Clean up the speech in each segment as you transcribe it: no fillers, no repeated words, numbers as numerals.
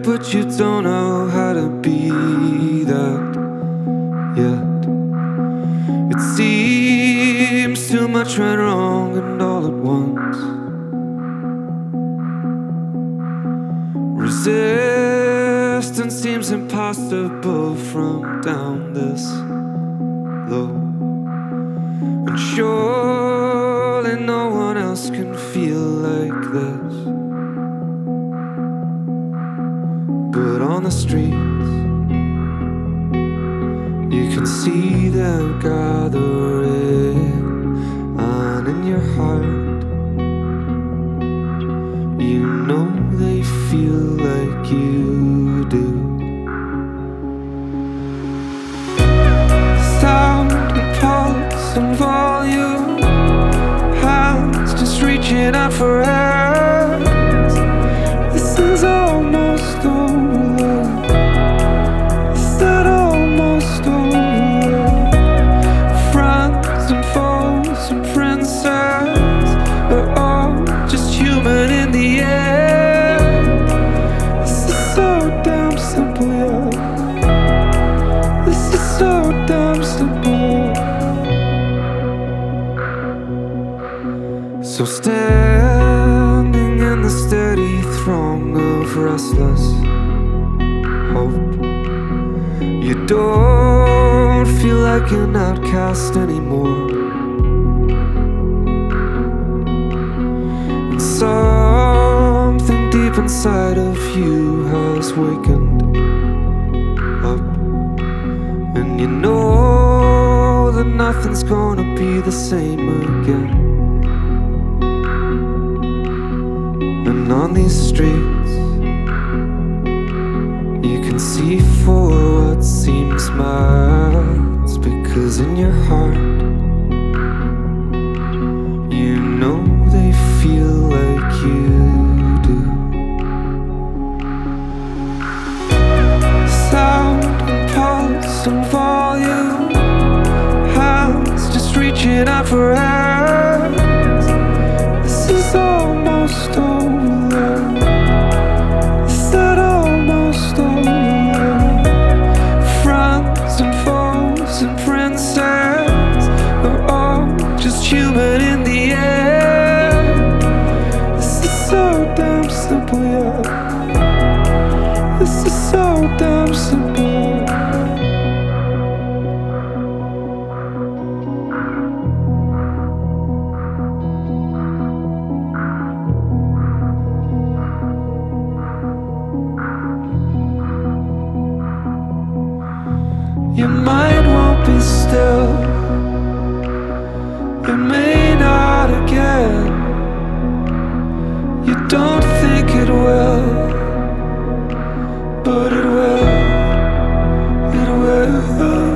but you don't know how to be that yet. It seems too much went wrong and all at once. Resistance seems impossible from down this low. And surely no one else can feel like this. But on the streets, you can see them gathering, and in your heart, you know they feel like you do. Sound and pulse and volume, hands just reaching out for hands. This is almost over. Is that almost over? Friends and foes and princes, we're all just human in the end. This is so damn simple, yeah. This is so damn simple. So standing in the steady throng of restless hope, you don't feel like an outcast anymore. And something deep inside of you has wakened up, and you know that nothing's gonna be the same again. And on these streets, you can see for what seems miles, because in your heart, you know they feel like you do. Sound and pulse and volume, hands just reaching out for hands. This is almost over. Is that almost over? Friends and foes and princes, we're all just human in the end. This is so damn simple, yeah. This is so damn simple. Your mind won't be still. It may not again. You don't think it will, but it will. It will.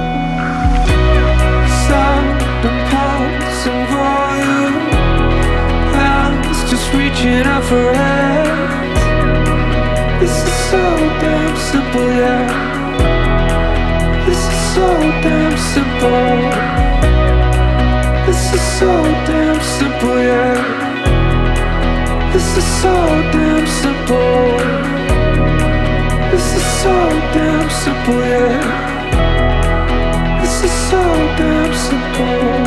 Sound and pulse and volume, hands just reaching out for hands. This is so damn simple, yeah. This is so damn simple. This is so damn simple, yeah. This is so damn simple. This is so damn simple, yeah. This is so damn simple.